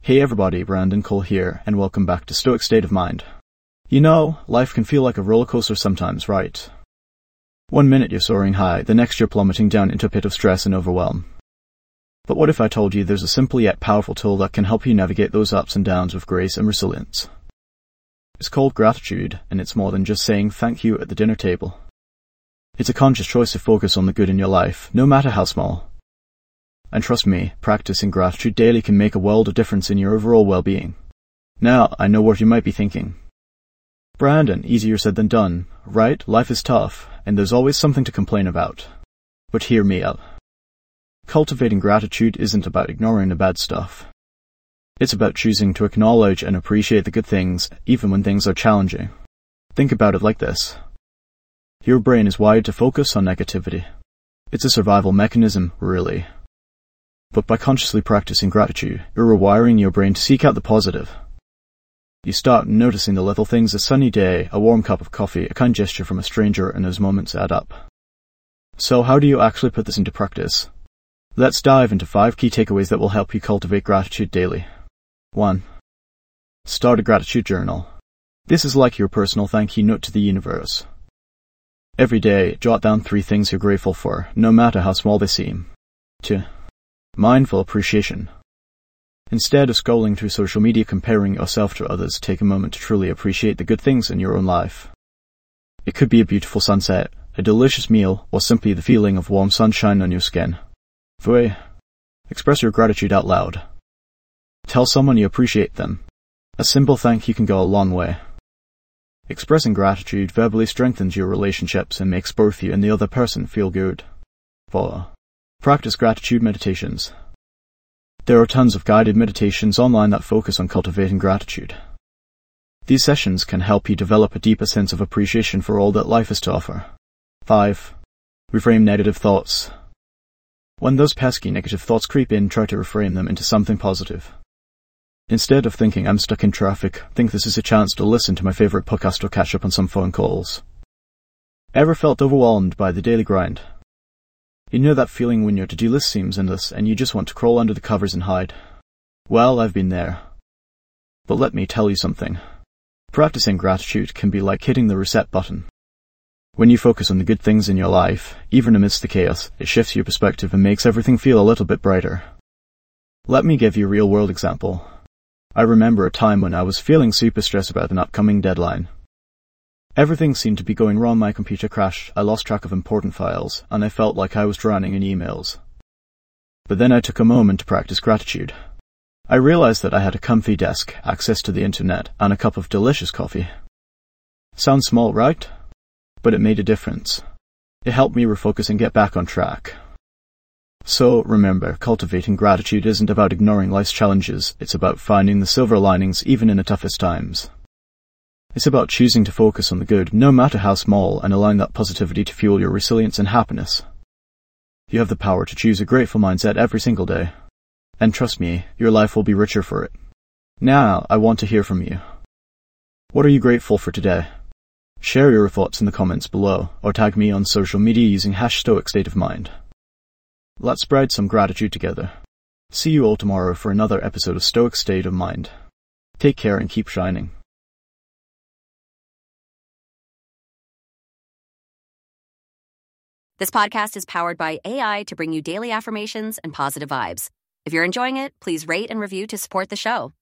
Hey everybody, Brandon Cole here, and welcome back to Stoic State of Mind. You know, life can feel like a roller coaster sometimes, right? One minute you're soaring high, the next you're plummeting down into a pit of stress and overwhelm. But what if I told you there's a simple yet powerful tool that can help you navigate those ups and downs with grace and resilience? It's called gratitude, and it's more than just saying thank you at the dinner table. It's a conscious choice to focus on the good in your life, no matter how small. And trust me, practicing gratitude daily can make a world of difference in your overall well-being. Now, I know what you might be thinking. Brandon, easier said than done, right? Life is tough, and there's always something to complain about. But hear me out. Cultivating gratitude isn't about ignoring the bad stuff. It's about choosing to acknowledge and appreciate the good things, even when things are challenging. Think about it like this. Your brain is wired to focus on negativity. It's a survival mechanism, really. But by consciously practicing gratitude, you're rewiring your brain to seek out the positive. You start noticing the little things: a sunny day, a warm cup of coffee, a kind gesture from a stranger, and those moments add up. So how do you actually put this into practice? Let's dive into 5 key takeaways that will help you cultivate gratitude daily. 1. Start a gratitude journal. This is like your personal thank you note to the universe. Every day, jot down 3 things you're grateful for, no matter how small they seem. 2. Mindful appreciation. Instead of scrolling through social media comparing yourself to others, take a moment to truly appreciate the good things in your own life. It could be a beautiful sunset, a delicious meal, or simply the feeling of warm sunshine on your skin. 3. Express your gratitude out loud. Tell someone you appreciate them. A simple thank you can go a long way. Expressing gratitude verbally strengthens your relationships and makes both you and the other person feel good. 4. Practice gratitude meditations. There are tons of guided meditations online that focus on cultivating gratitude. These sessions can help you develop a deeper sense of appreciation for all that life has to offer. 5. Reframe negative thoughts. When those pesky negative thoughts creep in, try to reframe them into something positive. Instead of thinking I'm stuck in traffic, think this is a chance to listen to my favorite podcast or catch up on some phone calls. Ever felt overwhelmed by the daily grind? You know that feeling when your to-do list seems endless and you just want to crawl under the covers and hide? Well, I've been there. But let me tell you something. Practicing gratitude can be like hitting the reset button. When you focus on the good things in your life, even amidst the chaos, it shifts your perspective and makes everything feel a little bit brighter. Let me give you a real-world example. I remember a time when I was feeling super stressed about an upcoming deadline. Everything seemed to be going wrong. My computer crashed, I lost track of important files, and I felt like I was drowning in emails. But then I took a moment to practice gratitude. I realized that I had a comfy desk, access to the internet, and a cup of delicious coffee. Sounds small, right? But it made a difference. It helped me refocus and get back on track. So remember, cultivating gratitude isn't about ignoring life's challenges, it's about finding the silver linings even in the toughest times. It's about choosing to focus on the good, no matter how small, and allowing that positivity to fuel your resilience and happiness. You have the power to choose a grateful mindset every single day. And trust me, your life will be richer for it. Now, I want to hear from you. What are you grateful for today? Share your thoughts in the comments below, or tag me on social media using #StoicStateOfMind. Let's spread some gratitude together. See you all tomorrow for another episode of Stoic State of Mind. Take care and keep shining. This podcast is powered by AI to bring you daily affirmations and positive vibes. If you're enjoying it, please rate and review to support the show.